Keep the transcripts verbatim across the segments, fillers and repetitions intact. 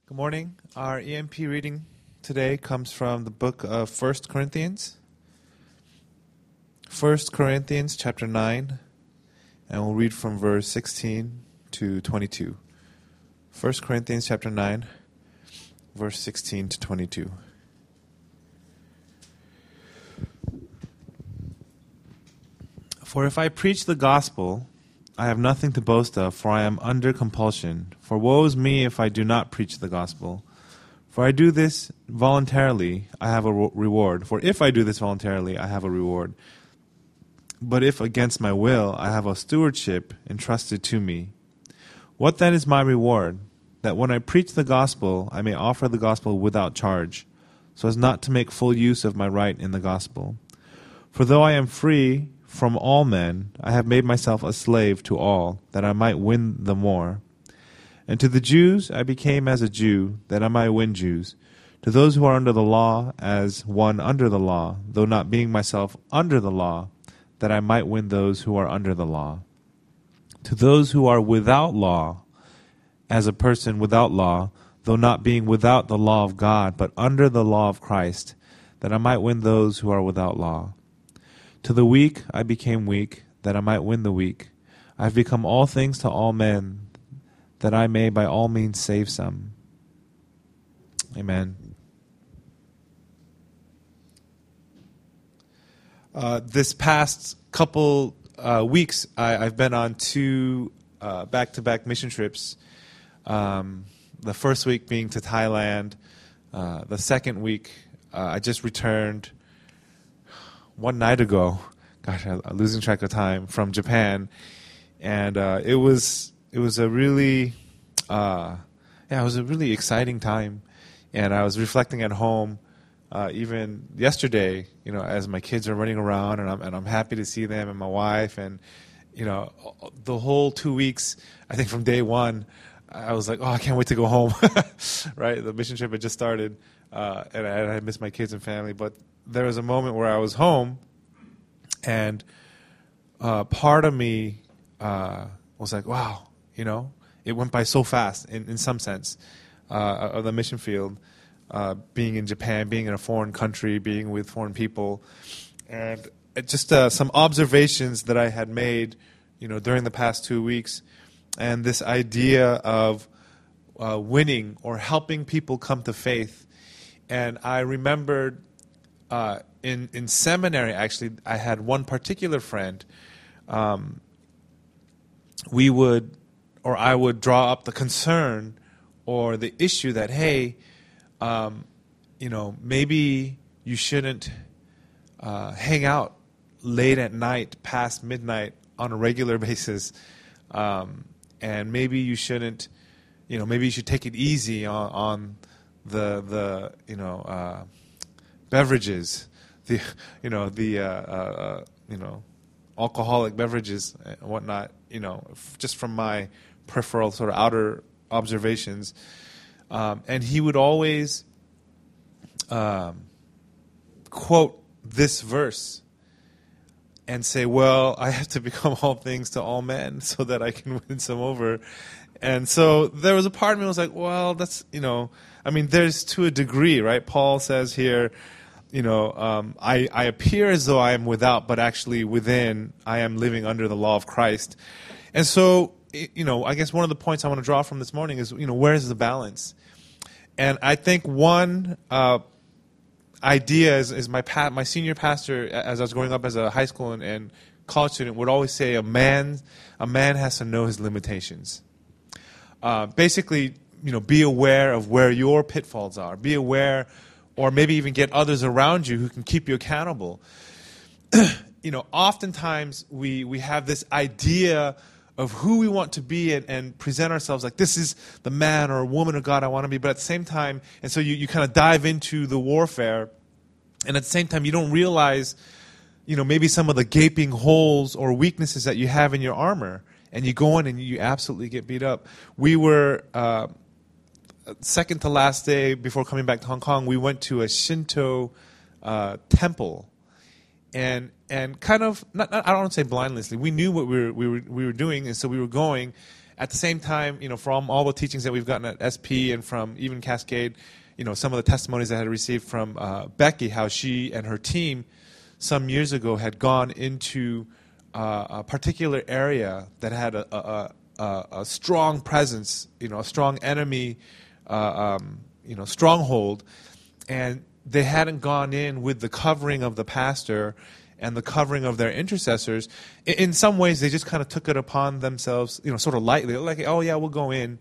Good morning. Our E M P reading today comes from the book of First Corinthians. First Corinthians chapter nine, and we'll read from verse sixteen to twenty-two. First Corinthians chapter nine, verse sixteen to twenty-two. For if I preach the gospel, I have nothing to boast of, for I am under compulsion. For woe is me if I do not preach the gospel. For I do this voluntarily, I have a reward. For if I do this voluntarily, I have a reward. But if against my will, I have a stewardship entrusted to me. What then is my reward? That when I preach the gospel, I may offer the gospel without charge, so as not to make full use of my right in the gospel. For though I am free from all men, I have made myself a slave to all, that I might win the more. And to the Jews I became as a Jew, that I might win Jews. To those who are under the law, as one under the law, though not being myself under the law, that I might win those who are under the law. To those who are without law, as a person without law, though not being without the law of God, but under the law of Christ, that I might win those who are without law. To the weak I became weak, that I might win the weak. I have become all things to all men, that I may by all means save some. Amen. Uh, this past couple uh, weeks, I, I've been on two uh, back-to-back mission trips. Um, the first week being to Thailand. Uh, the second week, uh, I just returned one night ago. Gosh, I'm losing track of time, from Japan, and uh, it was it was a really uh, yeah, it was a really exciting time. And I was reflecting at home, uh, even yesterday, you know, as my kids are running around, and I'm and I'm happy to see them and my wife, and you know, the whole two weeks, I think from day one, I was like, oh, I can't wait to go home. Right, the mission trip had just started, uh, and I, I missed my kids and family, but there was a moment where I was home, and uh, part of me uh, was like, wow, you know, it went by so fast in, in some sense, uh, of the mission field, uh, being in Japan, being in a foreign country, being with foreign people, and it just uh, some observations that I had made, you know, during the past two weeks, and this idea of uh, winning or helping people come to faith. And I remembered Uh, in in seminary, actually, I had one particular friend. Um, we would, or I would draw up the concern or the issue that, hey, um, you know, maybe you shouldn't uh, hang out late at night, past midnight, on a regular basis, um, and maybe you shouldn't, you know, maybe you should take it easy on, on the the you know. Uh, beverages, the you know the uh, uh, you know alcoholic beverages and whatnot. You know, f- just from my peripheral sort of outer observations, um, and he would always um, quote this verse and say, "Well, I have to become all things to all men so that I can win some over." And so there was a part of me that was like, "Well, that's you know." I mean, there's to a degree, right? Paul says here, you know, um, I, I appear as though I am without, but actually within, I am living under the law of Christ. And so, you know, I guess one of the points I want to draw from this morning is, you know, where is the balance? And I think one uh, idea is, is my pa- my senior pastor, as I was growing up as a high school and, and college student, would always say a man a man has to know his limitations. Uh, basically, you know, be aware of where your pitfalls are. Be aware, or maybe even get others around you who can keep you accountable. You know, oftentimes we, we have this idea of who we want to be and, and present ourselves like this is the man or woman of God I want to be, but at the same time, and so you, you kind of dive into the warfare, and at the same time you don't realize, you know, maybe some of the gaping holes or weaknesses that you have in your armor, and you go in and you absolutely get beat up. We were... Uh, second to last day before coming back to Hong Kong, we went to a Shinto uh, temple, and and kind of not, not I don't want to say blindlessly. We knew what we were we were we were doing, and so we were going, at the same time, you know, from all the teachings that we've gotten at S P and from even Cascade, you know, some of the testimonies I had received from uh, Becky, how she and her team some years ago had gone into uh, a particular area that had a, a, a, a strong presence, you know, a strong enemy, uh, um, you know, stronghold, and they hadn't gone in with the covering of the pastor and the covering of their intercessors. In, in some ways, they just kind of took it upon themselves, you know, sort of lightly, like, oh yeah, we'll go in.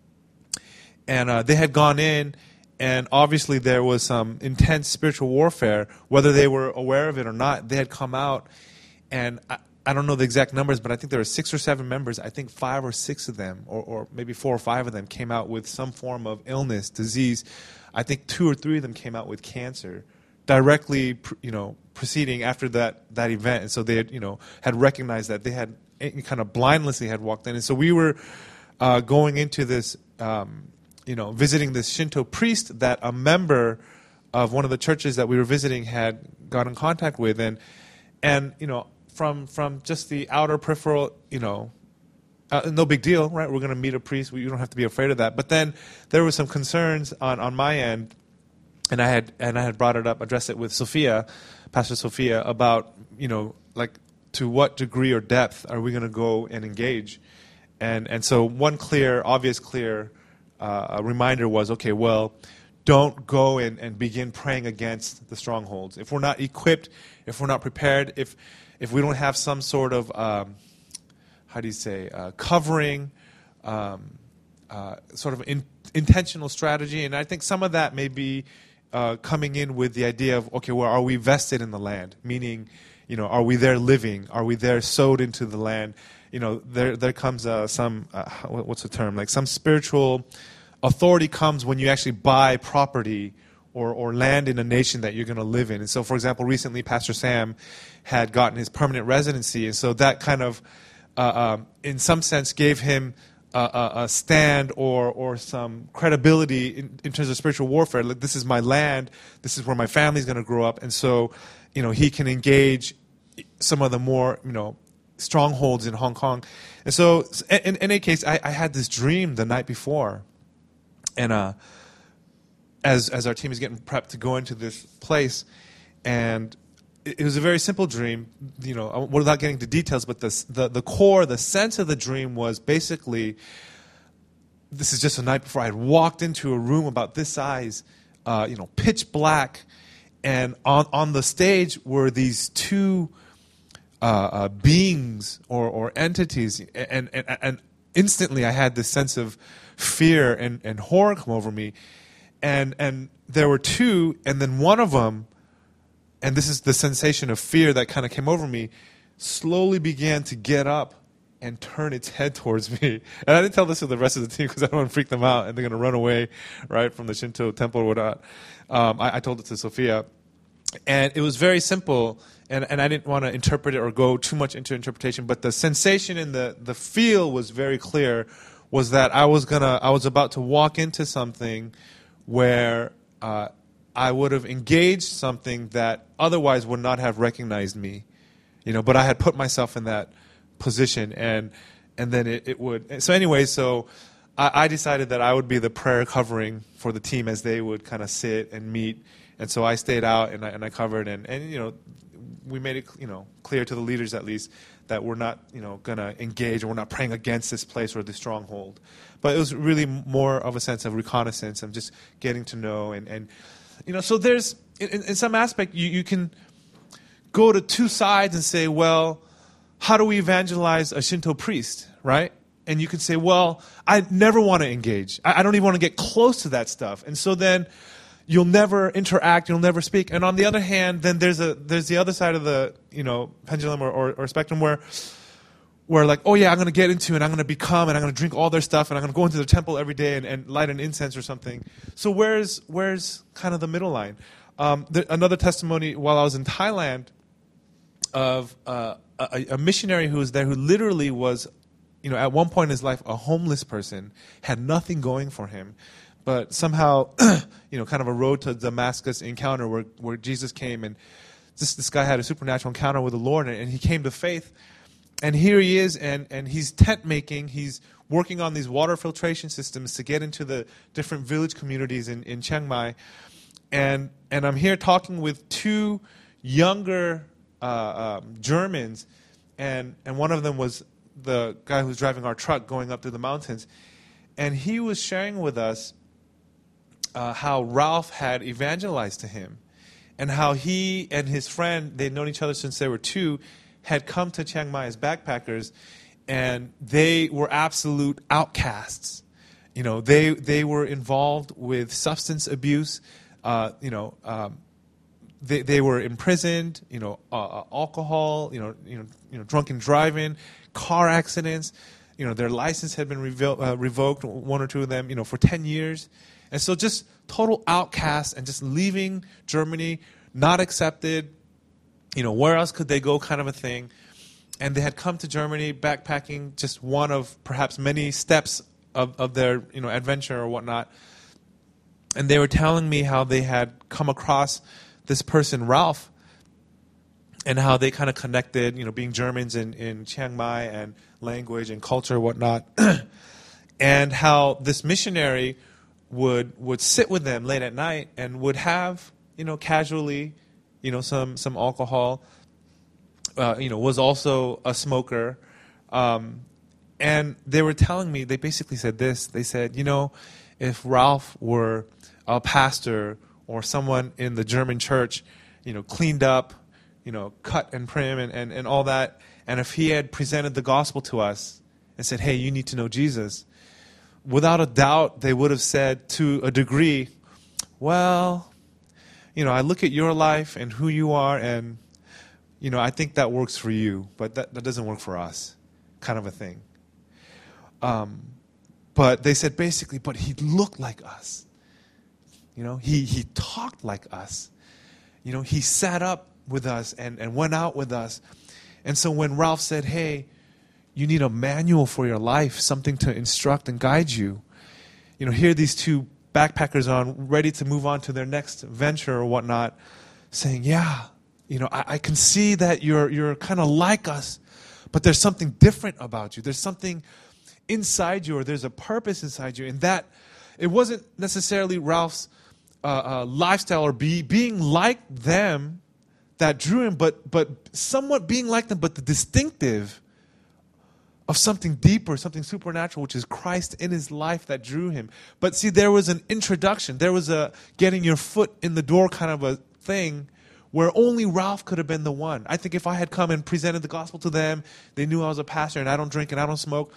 And uh, they had gone in, and obviously there was some intense spiritual warfare, whether they were aware of it or not. They had come out, and I, I don't know the exact numbers, but I think there were six or seven members. I think five or six of them, or, or maybe four or five of them, came out with some form of illness, disease. I think two or three of them came out with cancer, directly, you know, proceeding after that, that event. And so they had, you know, had recognized that they had kind of blindlessly had walked in. And so we were uh, going into this, um, you know, visiting this Shinto priest that a member of one of the churches that we were visiting had got in contact with. And, and you know, from from just the outer peripheral, you know, Uh, no big deal, right? We're going to meet a priest. We, you don't have to be afraid of that. But then there were some concerns on, on my end, and I had and I had brought it up, addressed it with Sophia, Pastor Sophia, about, you know, like, to what degree or depth are we going to go and engage? And and so one clear, obvious, clear uh, reminder was, okay, well, don't go and, and begin praying against the strongholds. If we're not equipped, if we're not prepared, if if we don't have some sort of um, how do you say, uh, covering, um, uh, sort of in, intentional strategy. And I think some of that may be uh, coming in with the idea of, okay, well, are we vested in the land? Meaning, you know, are we there living? Are we there sowed into the land? You know, there there comes uh, some, uh, what's the term, like some spiritual authority comes when you actually buy property or, or land in a nation that you're going to live in. And so, for example, recently Pastor Sam had gotten his permanent residency, and so that kind of Uh, um, in some sense, gave him a, a, a stand or or some credibility in, in terms of spiritual warfare. Like, this is my land, this is where my family's going to grow up, and so, you know, he can engage some of the more, you know, strongholds in Hong Kong. And so, in, in any case, I, I had this dream the night before, and uh, as as our team is getting prepped to go into this place, and it was a very simple dream, you know, without getting into details, but the, the the core, the sense of the dream was basically, this is just the night before, I had walked into a room about this size, uh, you know, pitch black, and on, on the stage were these two uh, uh, beings or, or entities, and, and, and instantly I had this sense of fear and, and horror come over me, and and there were two, and then one of them, and this is the sensation of fear that kind of came over me, slowly began to get up and turn its head towards me. And I didn't tell this to the rest of the team because I don't want to freak them out and they're going to run away, right, from the Shinto temple or whatnot. Um, I, I told it to Sophia. And it was very simple, and, and I didn't want to interpret it or go too much into interpretation, but the sensation and the, the feel was very clear, was that I was gonna I was about to walk into something where uh, I would have engaged something that otherwise would not have recognized me, you know. But I had put myself in that position, and and then it, it would. So anyway, so I, I decided that I would be the prayer covering for the team as they would kind of sit and meet, and so I stayed out and I, and I covered, and, and you know, we made it, you know, clear to the leaders at least that we're not, you know, going to engage, or we're not praying against this place or this stronghold. But it was really more of a sense of reconnaissance, of just getting to know, and, and you know, so there's, in, in some aspect, you, you can go to two sides and say, well, how do we evangelize a Shinto priest, right? And you can say, well, I never want to engage. I, I don't even want to get close to that stuff. And so then you'll never interact, you'll never speak. And on the other hand, then there's a there's the other side of the, you know, pendulum or, or, or spectrum where where like, oh yeah, I'm going to get into it, I'm going to become, and I'm going to drink all their stuff, and I'm going to go into the temple every day and, and light an incense or something. So where's where's kind of the middle line? Um, the, another testimony while I was in Thailand of uh, a, a missionary who was there who literally was, you know, at one point in his life, a homeless person, had nothing going for him. But somehow, you know, kind of a road to Damascus encounter where, where Jesus came, and this this guy had a supernatural encounter with the Lord, and, and he came to faith. And here he is, and, and he's tent making. He's working on these water filtration systems to get into the different village communities in, in Chiang Mai. And, and I'm here talking with two younger uh, um, Germans, and, and one of them was the guy who's driving our truck going up through the mountains. And he was sharing with us uh, how Ralph had evangelized to him, and how he and his friend, they'd known each other since they were two, had come to Chiang Mai as backpackers, and they were absolute outcasts. You know, they they were involved with substance abuse. Uh, you know, um, they they were imprisoned. You know, uh, uh, alcohol. You know, you know, you know, drunken driving, car accidents. You know, their license had been revo- uh, revoked. One or two of them, you know, for ten years. And so just total outcasts and just leaving Germany, not accepted. You know, where else could they go, kind of a thing. And they had come to Germany backpacking, just one of perhaps many steps of, of their, you know, adventure or whatnot. And they were telling me how they had come across this person, Ralph, and how they kind of connected, you know, being Germans in, in Chiang Mai and language and culture and whatnot. And how this missionary would would sit with them late at night and would have, you know, casually, you know, some some alcohol. Uh, you know, was also a smoker, um, and they were telling me, they basically said this. They said, you know, if Ralph were a pastor or someone in the German church, you know, cleaned up, you know, cut and prim and, and, and all that, and if he had presented the gospel to us and said, hey, you need to know Jesus, without a doubt, they would have said to a degree, well, you know, I look at your life and who you are, and, you know, I think that works for you, but that, that doesn't work for us, kind of a thing. Um, but they said basically, but he looked like us. You know, he, he talked like us. You know, he sat up with us and, and went out with us. And so when Ralph said, hey, you need a manual for your life, something to instruct and guide you. You know, here these two backpackers on, ready to move on to their next venture or whatnot, saying, yeah, you know, I, I can see that you're you're kind of like us, but there's something different about you. There's something inside you, or there's a purpose inside you. And that, it wasn't necessarily Ralph's uh, uh, lifestyle or be, being like them that drew him, but but somewhat being like them, but the distinctive of something deeper, something supernatural, which is Christ in his life that drew him. But see, there was an introduction. There was a getting your foot in the door kind of a thing where only Ralph could have been the one. I think if I had come and presented the gospel to them, they knew I was a pastor and I don't drink and I don't smoke,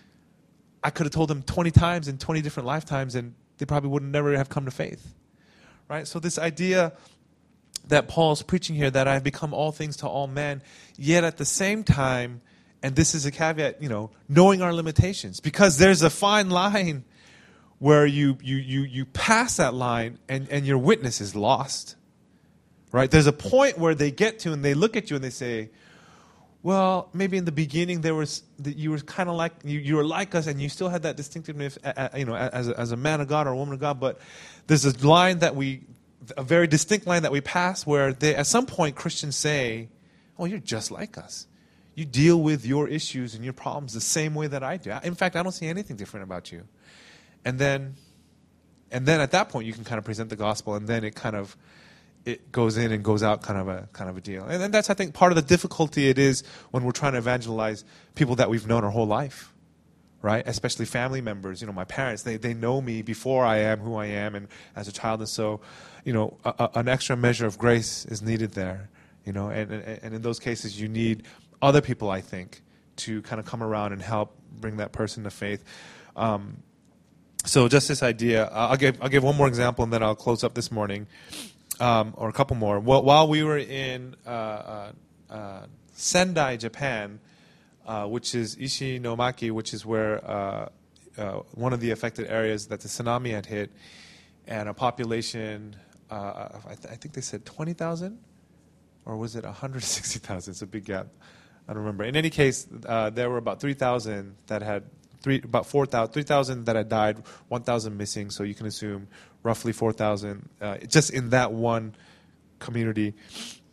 I could have told them twenty times in twenty different lifetimes, and they probably would never have come to faith. Right? So this idea that Paul's preaching here, that I have become all things to all men, yet at the same time, and this is a caveat, you know, knowing our limitations. Because there's a fine line where you you you you pass that line and, and your witness is lost. Right? There's a point where they get to and they look at you and they say, well, maybe in the beginning there was you were kind of like you, you were like us and you still had that distinctiveness, you know, as a, as a man of God or a woman of God. But there's a line that we, a very distinct line that we pass where they, at some point Christians say, "Oh, you're just like us. You deal with your issues and your problems the same way that I do. In fact, I don't see anything different about you." And then, and then at that point you can kind of present the gospel, and then it kind of it goes in and goes out, kind of a kind of a deal. And, and that's, I think, part of the difficulty it is when we're trying to evangelize people that we've known our whole life, right? Especially family members. You know, my parents, they they know me before I am who I am, and as a child, and so, you know, a, a, an extra measure of grace is needed there. You know, and, and and in those cases, you need other people, I think, to kind of come around and help bring that person to faith. Um, so just this idea, I'll give I'll give one more example, and then I'll close up this morning. Um, or a couple more. Well, while we were in uh, uh, uh, Sendai, Japan, uh, which is Ishinomaki, which is where uh, uh, one of the affected areas that the tsunami had hit, and a population, uh, I, th- I think they said twenty thousand, or was it one hundred sixty thousand? It's a big gap. I don't remember. In any case, uh, there were about three thousand that had, three, about four thousand, three thousand that had died, one thousand missing, so you can assume roughly four thousand, uh, just in that one community.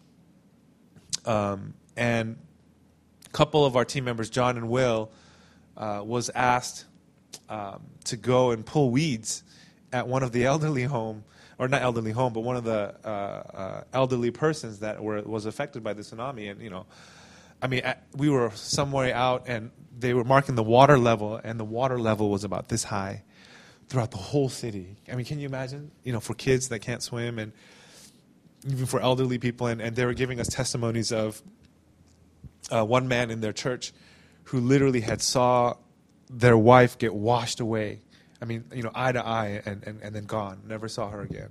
Um, and a couple of our team members, John and Will, uh, was asked um, to go and pull weeds at one of the elderly home, or not elderly home, but one of the uh, uh, elderly persons that were was affected by the tsunami. And, you know, I mean, at, we were somewhere out, and they were marking the water level, and the water level was about this high throughout the whole city. I mean, can you imagine? You know, for kids that can't swim, and even for elderly people, and, and they were giving us testimonies of uh, one man in their church who literally had saw their wife get washed away. I mean, you know, eye to eye, and, and, and then gone. Never saw her again.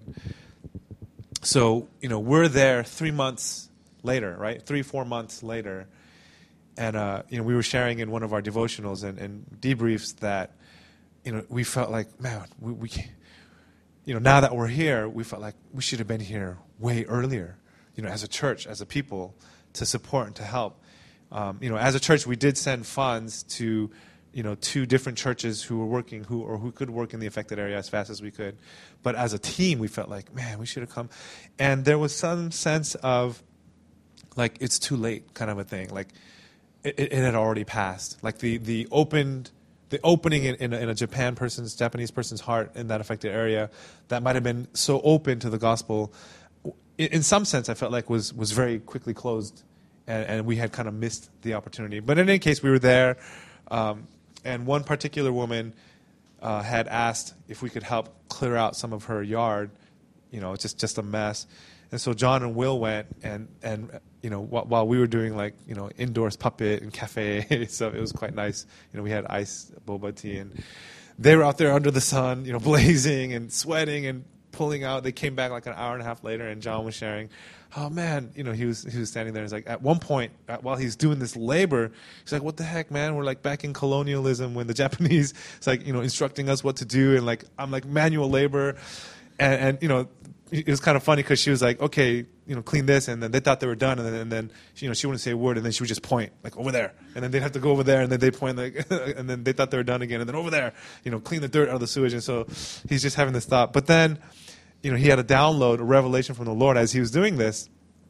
So, you know, we're there three months later, right? Three, four months later. And, uh, you know, we were sharing in one of our devotionals and, and debriefs that, you know, we felt like, man, we, we can't, you know, now that we're here, we felt like we should have been here way earlier, you know, as a church, as a people, to support and to help. Um, you know, as a church, we did send funds to, you know, two different churches who were working, who or who could work in the affected area as fast as we could. But as a team, we felt like, man, we should have come. And there was some sense of, like, it's too late kind of a thing. Like, it, it had already passed. Like, the, the opened... The opening in, in, a, in a Japan person's, Japanese person's heart in that affected area that might have been so open to the gospel, in, in some sense, I felt like was was very quickly closed, and, and we had kind of missed the opportunity. But in any case, we were there, um, and one particular woman uh, had asked if we could help clear out some of her yard. You know, just just a mess. And so John and Will went, and and you know, wh- while we were doing, like, you know, indoors puppet and cafe, so it was quite nice. You know, we had ice boba tea, and they were out there under the sun, you know, blazing and sweating and pulling out. They came back like an hour and a half later, and John was sharing, oh man, you know, he was he was standing there. He's like, at one point, uh, while he's doing this labor, he's like, what the heck, man? We're like back in colonialism when the Japanese, it's like, you know, instructing us what to do, and like I'm like manual labor, and, and you know. It was kind of funny because she was like, okay, you know, clean this, and then they thought they were done, and then, and then you know, she wouldn't say a word, and then she would just point, like, over there, and then they'd have to go over there, and then they'd point, like, and then they thought they were done again, and then over there, you know, clean the dirt out of the sewage, and so he's just having this thought. But then, you know, he had a download, a revelation from the Lord as he was doing this,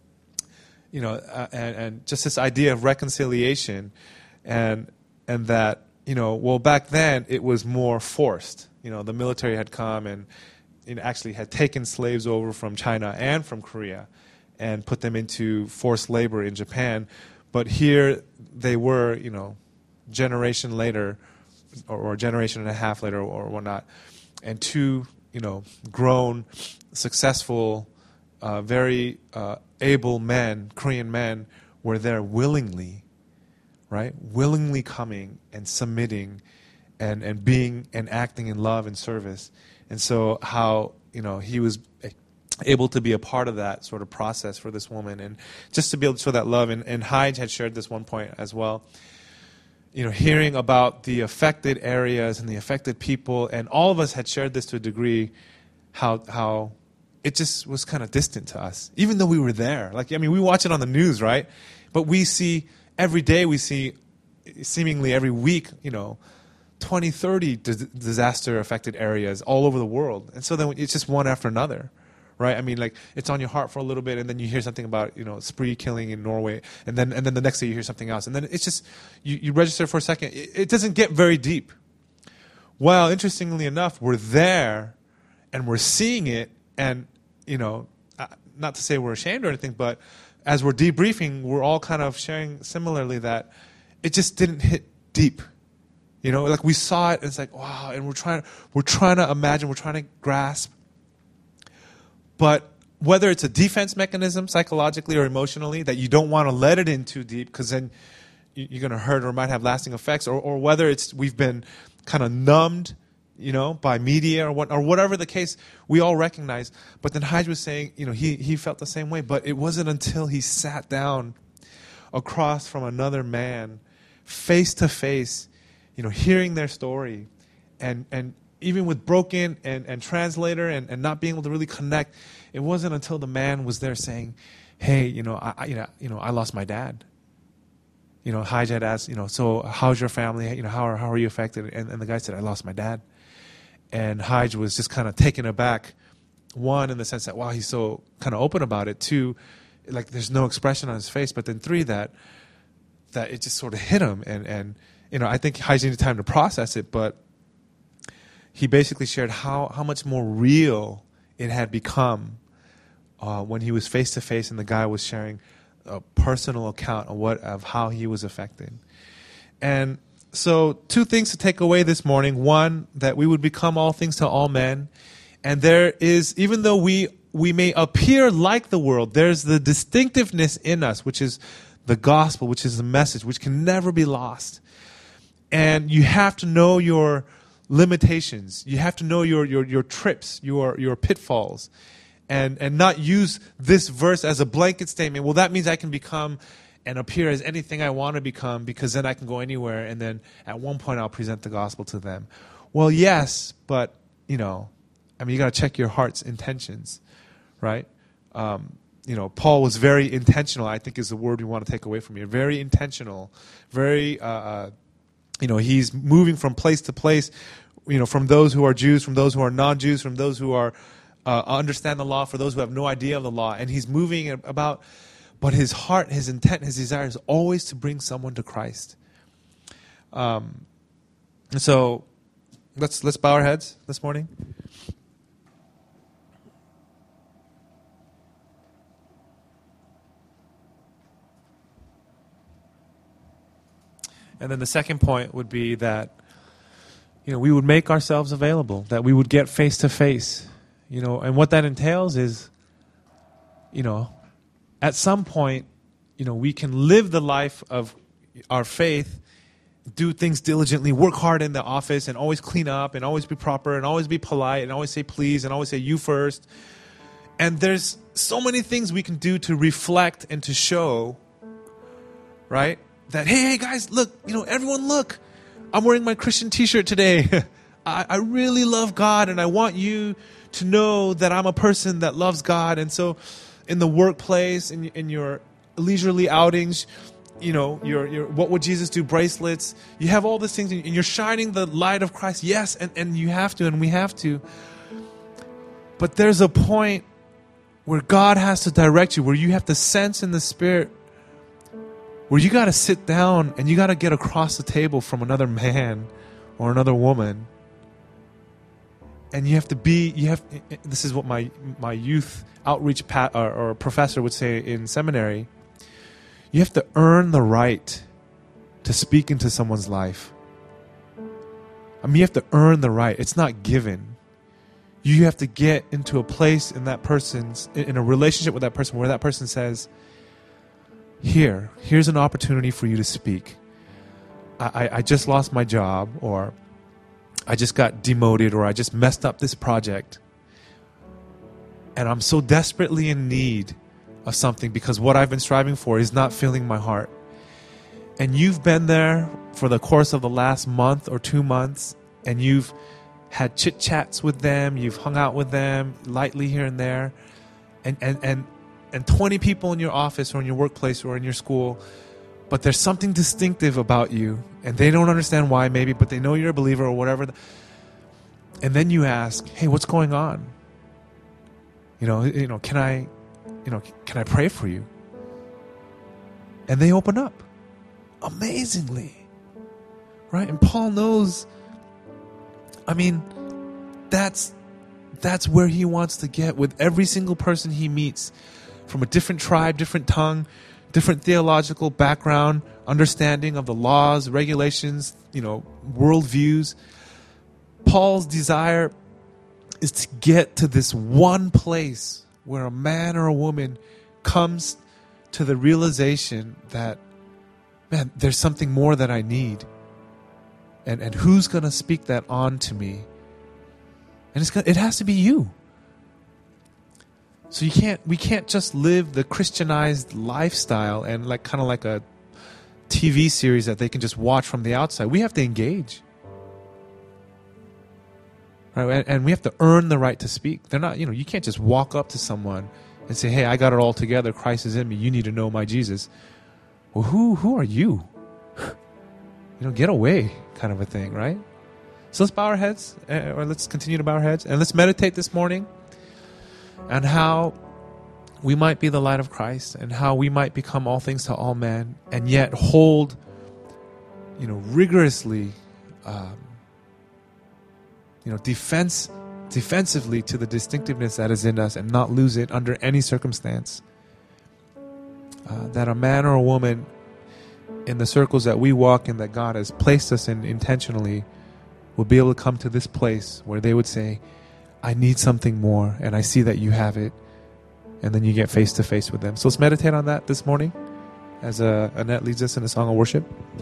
you know, uh, and, and just this idea of reconciliation, and and that, you know, well, back then it was more forced. You know, the military had come and it actually had taken slaves over from China and from Korea and put them into forced labor in Japan. But here they were, you know, generation later or, or a generation and a half later or whatnot, and two, you know, grown, successful, uh, very uh, able men, Korean men, were there willingly, right? Willingly coming and submitting and, and being and acting in love and service. And so how, you know, he was able to be a part of that sort of process for this woman, and just to be able to show that love. And, and Hyde had shared this one point as well, you know, hearing about the affected areas and the affected people, and all of us had shared this to a degree, how how it just was kind of distant to us, even though we were there. Like, I mean, we watch it on the news, right? But we see, every day we see, seemingly every week, you know, twenty, thirty dis- disaster-affected areas all over the world. And so then it's just one after another, right? I mean, like, it's on your heart for a little bit, and then you hear something about, you know, spree killing in Norway, and then and then the next day you hear something else. And then it's just, you, you register for a second. It, it doesn't get very deep. Well, interestingly enough, we're there, and we're seeing it, and, you know, uh, not to say we're ashamed or anything, but as we're debriefing, we're all kind of sharing similarly that it just didn't hit deep. You know, like we saw it, and it's like, wow, and we're trying, we're trying to imagine, we're trying to grasp. But whether it's a defense mechanism psychologically or emotionally that you don't want to let it in too deep because then you're going to hurt or might have lasting effects, or, or whether it's we've been kind of numbed, you know, by media or what, or whatever the case, we all recognize. But then Hyde was saying, you know, he, he felt the same way, but it wasn't until he sat down across from another man, face to face, you know, hearing their story, and, and even with broken and, and translator and, and not being able to really connect, it wasn't until the man was there saying, hey, you know, I, I you know, you know, I lost my dad. You know, Hyde had asked, you know, so how's your family? You know, how are, how are you affected? And, and the guy said, I lost my dad. And Hyde was just kind of taken aback, one, in the sense that, wow, he's so kind of open about it. Two, like there's no expression on his face. But then three, that that it just sort of hit him, and and you know, I think Hai's needed time to process it, but he basically shared how, how much more real it had become uh, when he was face to face and the guy was sharing a personal account of what of how he was affected. And so two things to take away this morning. One, that we would become all things to all men. And there is, even though we we may appear like the world, there's the distinctiveness in us, which is the gospel, which is the message, which can never be lost. And you have to know your limitations. You have to know your your your trips, your your pitfalls, and and not use this verse as a blanket statement. Well, that means I can become and appear as anything I want to become, because then I can go anywhere, and then at one point I'll present the gospel to them. Well, yes, but you know, I mean, you got to check your heart's intentions, right? Um, you know, Paul was very intentional, I think is the word we want to take away from here. Very intentional, very, uh, uh, you know, he's moving from place to place, you know, from those who are Jews, from those who are non-Jews, from those who are uh, understand the law, for those who have no idea of the law. And he's moving about, but his heart, his intent, his desire is always to bring someone to Christ. Um, and so let's let's bow our heads this morning. And then the second point would be that, you know, we would make ourselves available, that we would get face to face, you know, and what that entails is, you know, at some point, you know, we can live the life of our faith, do things diligently, work hard in the office, and always clean up, and always be proper, and always be polite, and always say please, and always say you first. And there's so many things we can do to reflect and to show, right? That, hey, hey, guys, look, you know, everyone look. I'm wearing my Christian t-shirt today. I, I really love God, and I want you to know that I'm a person that loves God. And so in the workplace, in, in your leisurely outings, you know, your, your what would Jesus do bracelets, you have all these things, and you're shining the light of Christ. Yes, and, and you have to, and we have to. But there's a point where God has to direct you, where you have to sense in the Spirit, where you got to sit down and you got to get across the table from another man or another woman. And you have to be, you have, this is what my, my youth outreach pat, or, or professor would say in seminary. You have to earn the right to speak into someone's life. I mean, you have to earn the right. It's not given. You have to get into a place in that person's, in a relationship with that person where that person says, Here, here's an opportunity for you to speak. I, I, I just lost my job, or I just got demoted, or I just messed up this project. And I'm so desperately in need of something because what I've been striving for is not filling my heart. And you've been there for the course of the last month or two months, and you've had chit-chats with them, you've hung out with them lightly here and there, and and and and twenty people in your office or in your workplace or in your school, but there's something distinctive about you, and they don't understand why maybe, but they know you're a believer or whatever. And then you ask, hey, what's going on? You know, you know, can I, you know, can I pray for you? And they open up amazingly, right? And Paul knows, I mean, that's that's where he wants to get with every single person he meets, from a different tribe, different tongue, different theological background, understanding of the laws, regulations, you know, worldviews. Paul's desire is to get to this one place where a man or a woman comes to the realization that, man, there's something more that I need. And and who's going to speak that on to me? And it's gonna, it has to be you. So you can't we can't just live the Christianized lifestyle and like kind of like a T V series that they can just watch from the outside. We have to engage. Right? And, and we have to earn the right to speak. They're not, you know, you can't just walk up to someone and say, "Hey, I got it all together. Christ is in me. You need to know my Jesus." Well, who who are you? You know, get away, kind of a thing, right? So let's bow our heads, or let's continue to bow our heads, and let's meditate this morning on how we might be the light of Christ, and how we might become all things to all men, and yet hold you know, rigorously, um, you know, defense, defensively to the distinctiveness that is in us and not lose it under any circumstance. Uh, that a man or a woman in the circles that we walk in, that God has placed us in intentionally, will be able to come to this place where they would say, I need something more, and I see that you have it. And then you get face to face with them. So let's meditate on that this morning as uh, Annette leads us in a song of worship.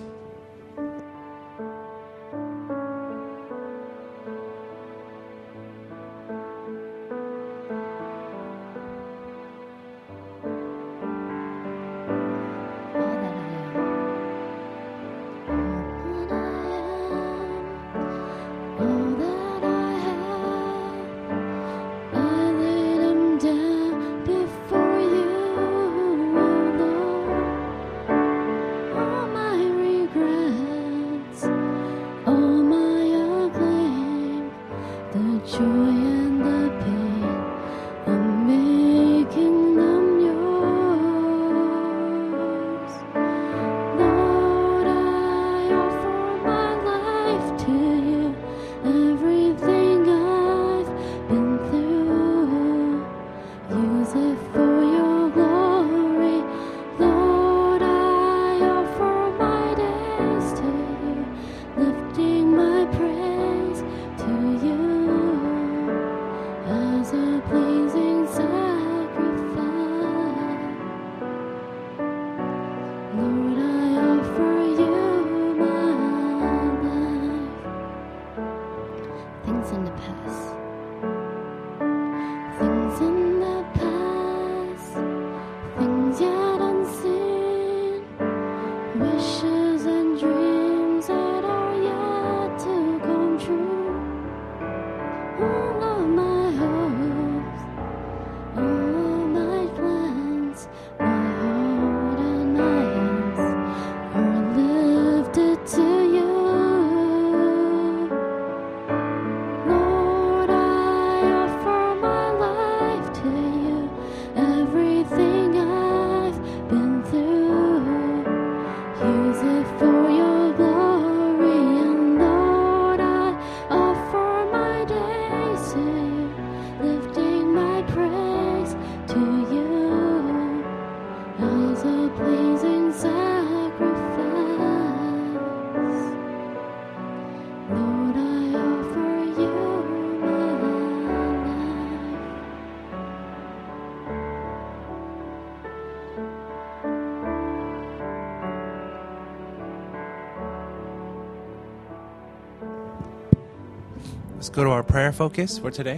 Let's go to our prayer focus for today,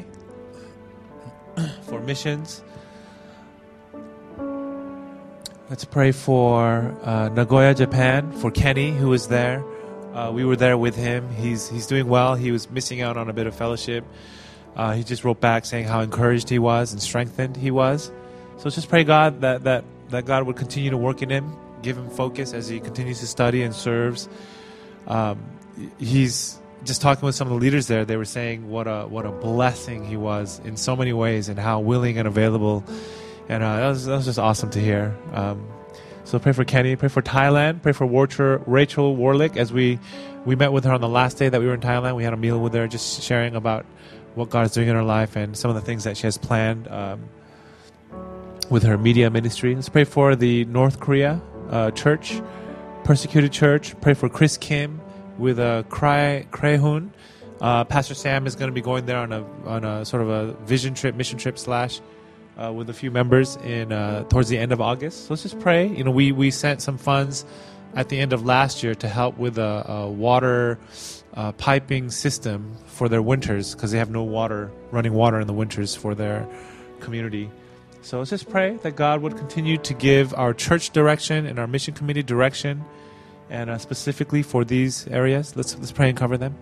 for missions. Let's pray for uh, Nagoya, Japan, for Kenny, who was there. Uh, we were there with him. He's he's doing well. He was missing out on a bit of fellowship. Uh, he just wrote back saying how encouraged he was and strengthened he was. So let's just pray God that, that, that God would continue to work in him, give him focus as he continues to study and serves. Um, he's just talking with some of the leaders there. They were saying what a what a blessing he was in so many ways, and how willing and available. And uh, that was that was just awesome to hear. Um, so pray for Kenny, pray for Thailand, pray for Rachel, Rachel Warlick. As we we met with her on the last day that we were in Thailand, we had a meal with her, just sharing about what God is doing in her life and some of the things that she has planned um, with her media ministry. Let's pray for the North Korea uh, church, persecuted church. Pray for Chris Kim with a Cray Crayhoon. Uh, Pastor Sam is going to be going there on a on a sort of a vision trip, mission trip slash uh, with a few members in uh, towards the end of August. So let's just pray. You know, we we sent some funds at the end of last year to help with a, a water uh, piping system for their winters, because they have no water, running water in the winters for their community. So let's just pray that God would continue to give our church direction and our mission committee direction, and uh, specifically for these areas. Let's let's pray and cover them.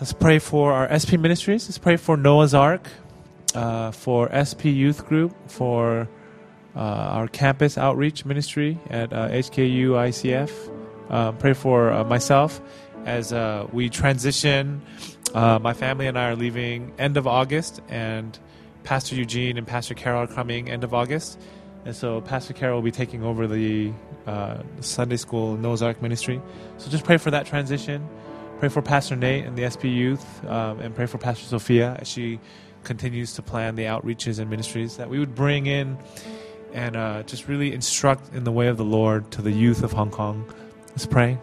let's pray for our S P ministries. Let's pray for Noah's Ark, uh, for S P Youth Group, for uh, our campus outreach ministry at uh, H K U I C F. Um, pray for uh, myself as uh, we transition. Uh, my family and I are leaving end of August, and Pastor Eugene and Pastor Carol are coming end of August. And so Pastor Carol will be taking over the uh, Sunday School Noah's Ark ministry. So just pray for that transition. Pray for Pastor Nate and the S P Youth, um, and pray for Pastor Sophia as she continues to plan the outreaches and ministries that we would bring in and uh, just really instruct in the way of the Lord to the youth of Hong Kong. Let's pray.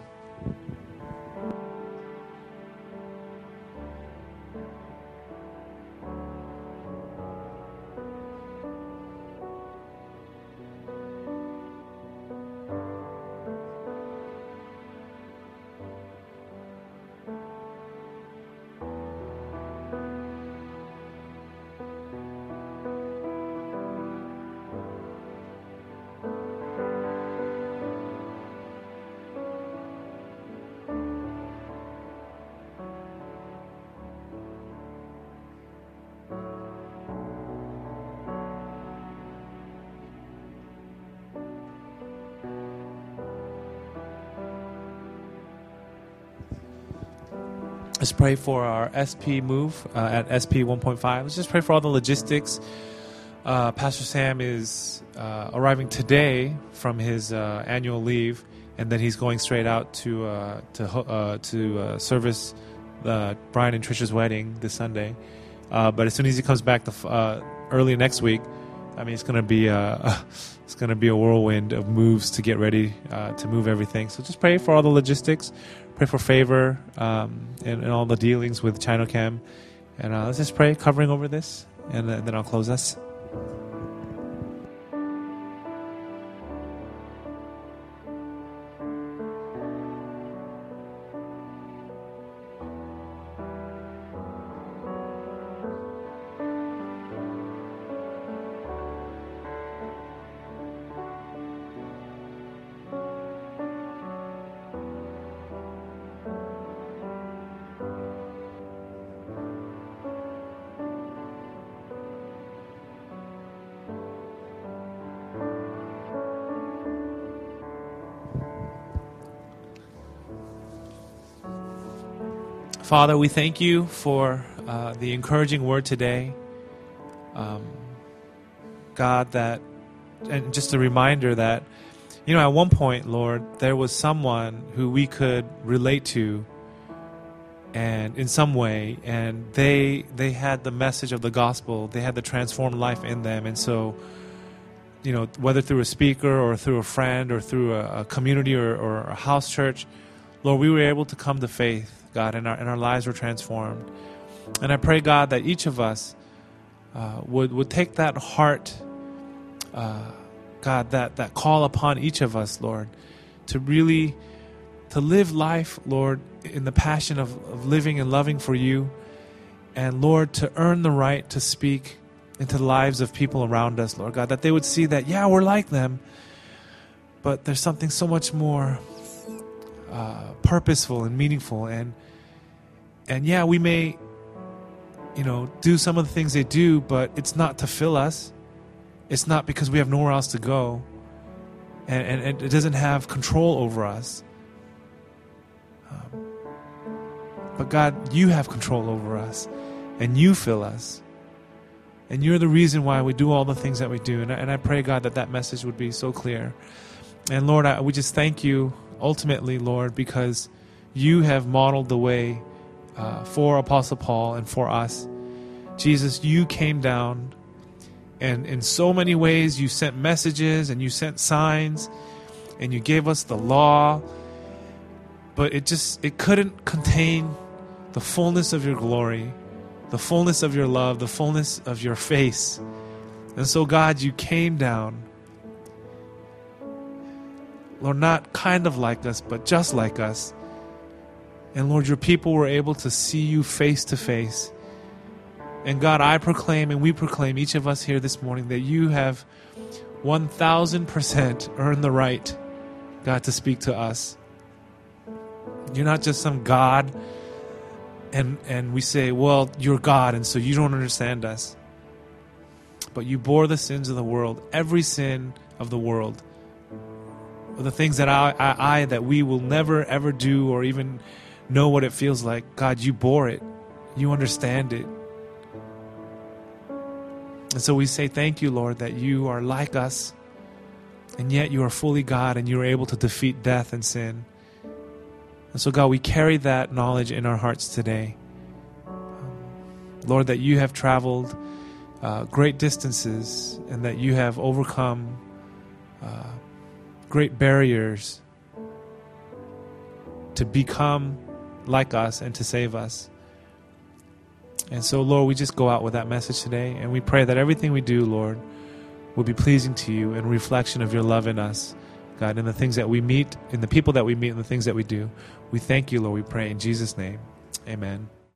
Let's pray for our S P move uh, at S P one point five. Let's just pray for all the logistics. Uh, Pastor Sam is uh, arriving today from his uh, annual leave, and then he's going straight out to uh, to uh, to uh, service uh, Brian and Trisha's wedding this Sunday. Uh, but as soon as he comes back the, uh, early next week, I mean, it's going to be a, it's going to be a whirlwind of moves to get ready uh, to move everything. So just pray for all the logistics. Pray for favor um, in, in all the dealings with Chinocam. And uh, let's just pray, covering over this, and, uh, and then I'll close us. Father, we thank you for uh, the encouraging word today. Um, God, that, and just a reminder that, you know, at one point, Lord, there was someone who we could relate to and in some way, and they they had the message of the gospel, they had the transformed life in them. And so, you know, whether through a speaker or through a friend or through a, a community or, or a house church, Lord, we were able to come to faith, God, and our, and our lives were transformed. And I pray, God, that each of us uh, would, would take that heart, uh, God, that, that call upon each of us, Lord, to really, to live life, Lord, in the passion of, of living and loving for you. And, Lord, to earn the right to speak into the lives of people around us, Lord God, that they would see that, yeah, we're like them, but there's something so much more Uh, purposeful and meaningful, and and yeah, we may, you know, do some of the things they do, but it's not to fill us. It's not because we have nowhere else to go, and, and, and it doesn't have control over us. Um, but God, you have control over us, and you fill us, and you're the reason why we do all the things that we do. And I, and I pray, God, that that message would be so clear. And Lord, I, we just thank you. Ultimately, Lord, because you have modeled the way uh, for Apostle Paul and for us. Jesus, you came down, and in so many ways you sent messages and you sent signs and you gave us the law, but it just, it couldn't contain the fullness of your glory, the fullness of your love, the fullness of your face. And so, God, you came down, Lord, not kind of like us, but just like us. And Lord, your people were able to see you face to face. And God, I proclaim and we proclaim, each of us here this morning, that you have one thousand percent earned the right, God, to speak to us. You're not just some God And and we say, well, you're God, and so you don't understand us. But you bore the sins of the world, every sin of the world. The things that I, I, I that we will never, ever do or even know what it feels like. God, you bore it. You understand it. And so we say thank you, Lord, that you are like us, and yet you are fully God, and you are able to defeat death and sin. And so, God, we carry that knowledge in our hearts today. Lord, that you have traveled uh, great distances, and that you have overcome uh, great barriers to become like us and to save us. And so, Lord, we just go out with that message today, and we pray that everything we do, Lord, will be pleasing to you in reflection of your love in us, God, in the things that we meet, in the people that we meet, and the things that we do. We thank you, Lord, we pray in Jesus' name. Amen.